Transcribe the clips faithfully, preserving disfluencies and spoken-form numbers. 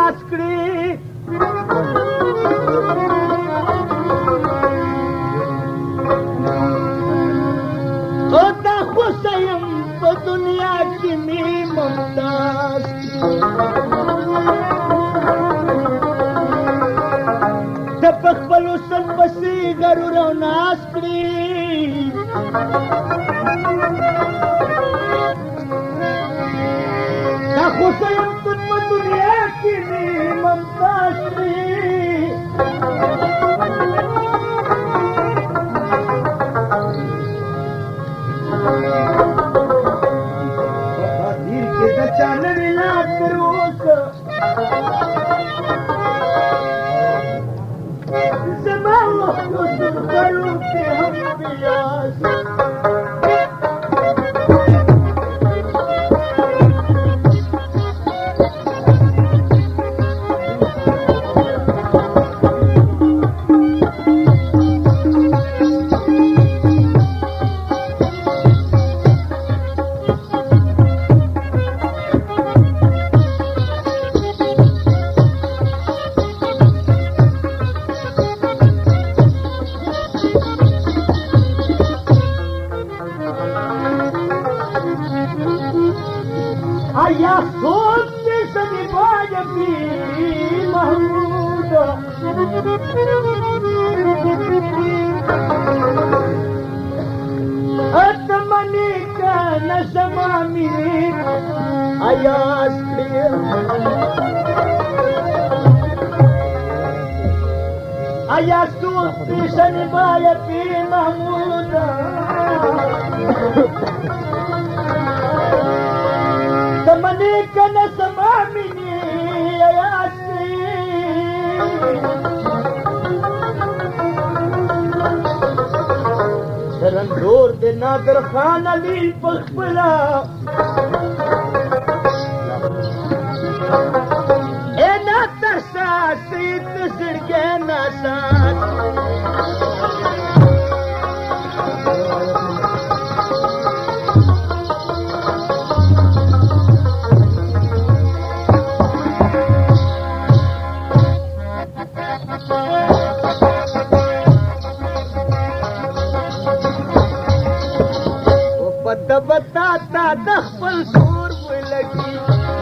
ناس کړي او دا خو سیم په دنیا کې می ممتاز د پخپلو سن پسې غرور او ناز کړي دا خو سیم په دنیا کې می ممتاز کړي چانه لا کروس زمان وحدوس الخلوق هم بياس या सोच सनी बाज पी महमूद अतमनी का नशमा मिली आयास आया सोच सनी बाज पी महमूद तमने कन समामिनी आयासी शरंदोर दे नादर खान अली पखपला ए ना तरसा सीत सिरके नासात बताता दखल सूर लगी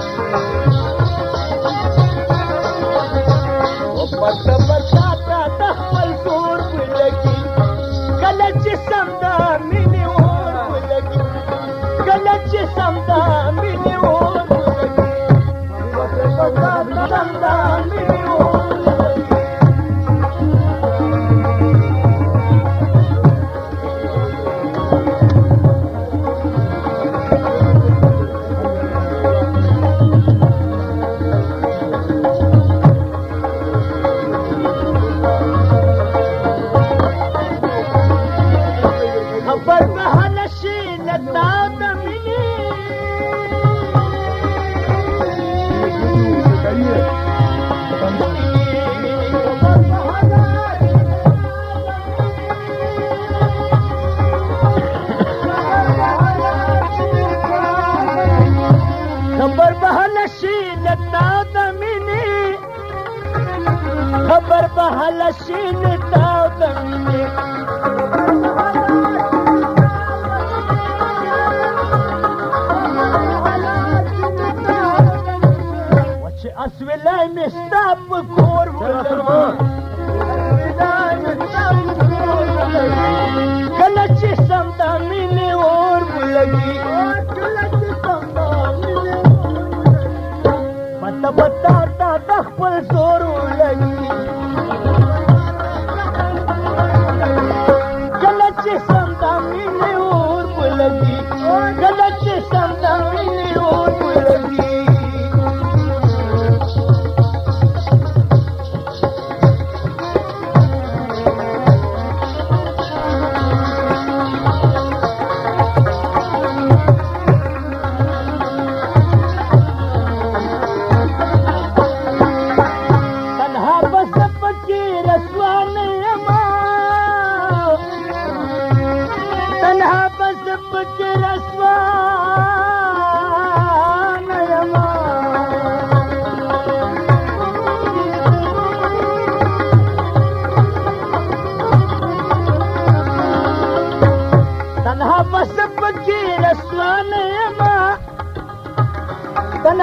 बताता दखल सूर लगी गलत समदा मिले और लगी गलत समदा मिले और लगी बताता समदा मिले और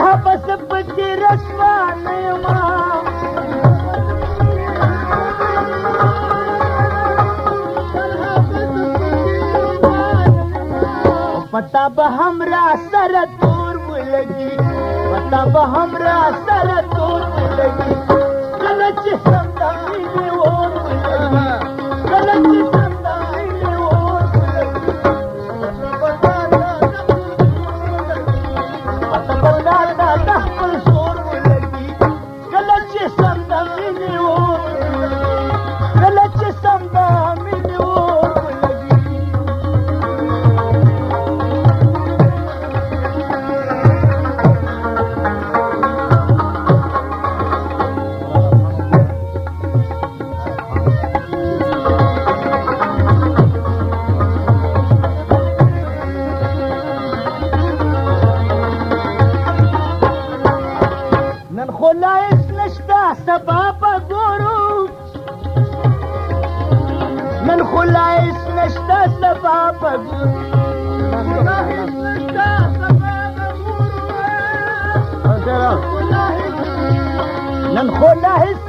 بس پکی رسوان یما پتا به همرا سره تور ولګي پتا به همرا سره تور ولګي کله چې سمدا مې اور ولګي کله چې سمدا مې اور ولګي پتا پتا دا د خپل زور ولګي کله چې سمدا مې اور کله چې سمدا مې اور خلاص نشتا سبب ګورو من خلاص نشتا سبب ګورو خلاص نشتا سبب ګورو من خلاص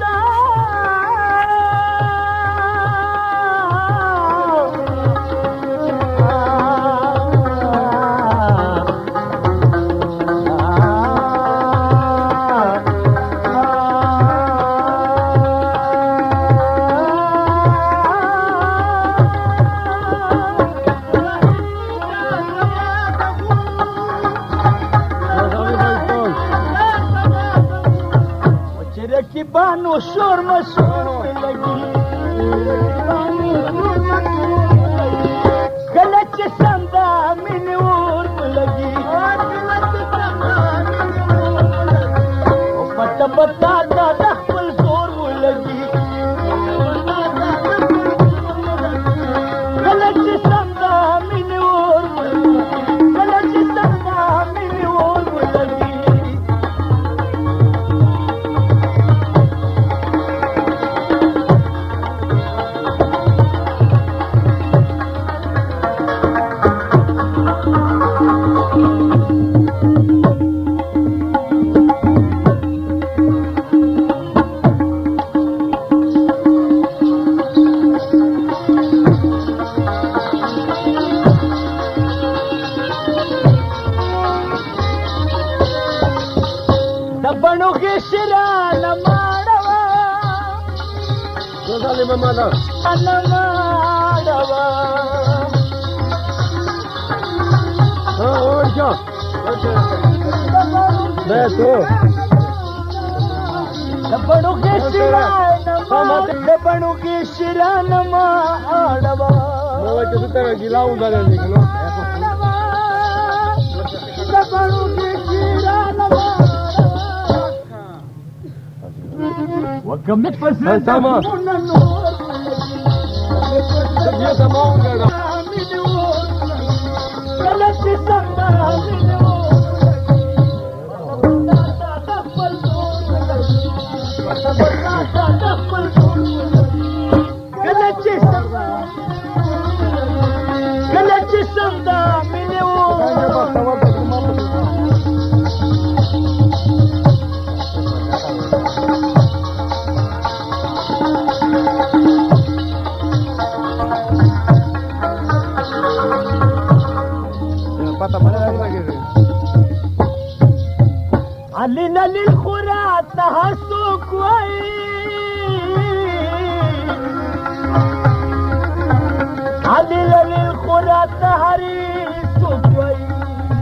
بانو شور مشور لګي کله چې سمدا مینه ور لګي او پټ پتا دا د خپل زور لګي کله چې سمدا مینه ور کله چې سمدا مینه ور لګي بڼو کې شران ماړوا څه ځلې ماما دا ان ماړوا ها ورچا ده ته بڼو کې شران ماما د بڼو کې شران ماړوا نو چې ته ګیلاو غره دې نو د بڼو کې شران وكملت فساد تمام يا تمام كده كلت سما كلت سما كلت سما علينا للخرات نهسو كويس علينا للخرات نهريسو كويس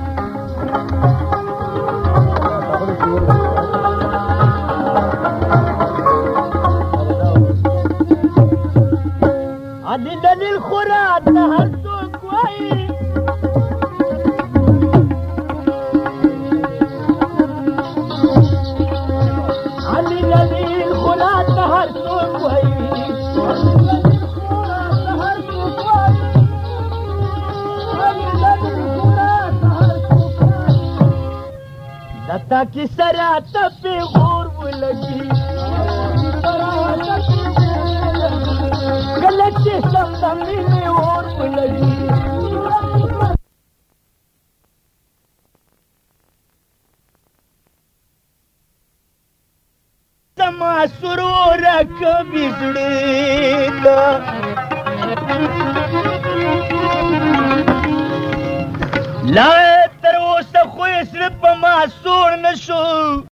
علينا للخرات نهسو كويس دتا کی سرا تپی غور ولگی غلط سمدم میں اور ولگی سرور کبي زړه لا تر اوسه خو یې زړه په ما سوړ نه شو